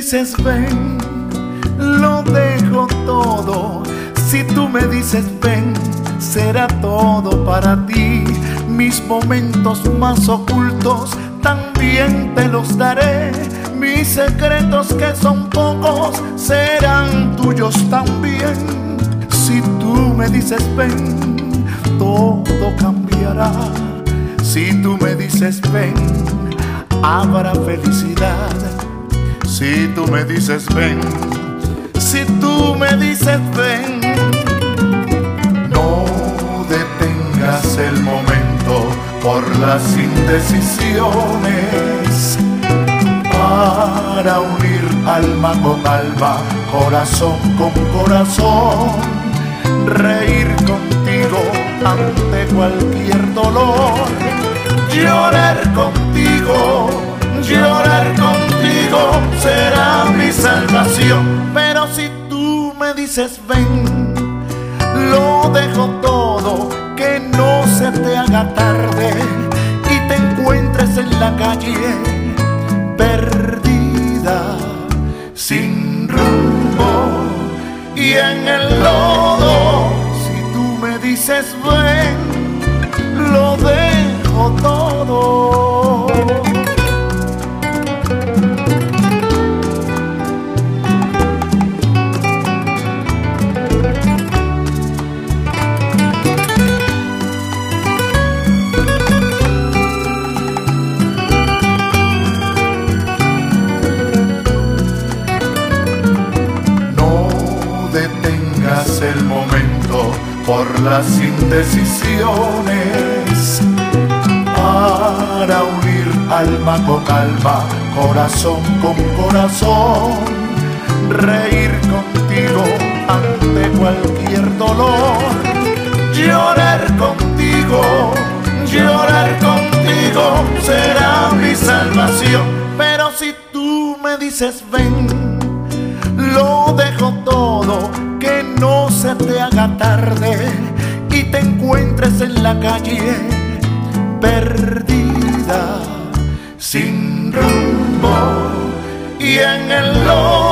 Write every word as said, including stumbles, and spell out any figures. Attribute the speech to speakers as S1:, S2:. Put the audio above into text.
S1: dices ven, lo dejo todo. Si tú me dices ven, será todo para ti. Mis momentos más ocultos también te los daré. Mis secretos, que son pocos, serán tuyos también. Si tú me dices ven, todo cambiará. Si tú me dices ven, habrá felicidad. Si tú me dices ven, si tú me dices ven, no detengas el momento por las indecisiones, para unir alma con alma, corazón con corazón, reír contigo ante cualquier dolor, llorar contigo, llorar contigo será mi salvación. Pero si tú me dices ven, lo dejo todo, que no se te haga tarde y te encuentres en la calle perdida, sin rumbo y en el lodo. Si tú me dices ven, lo dejo todo. El momento por las indecisiones, para unir alma con alma, corazón con corazón, reír contigo ante cualquier dolor, llorar contigo, llorar contigo será mi salvación. Pero si tú me dices ven, lo dejo todo, que no se te haga tarde y te encuentres en la calle perdida, sin rumbo y en el lodo.